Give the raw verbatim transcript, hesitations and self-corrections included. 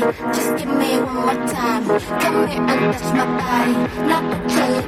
Just give me one more time. Come here and touch my body. Now put your lips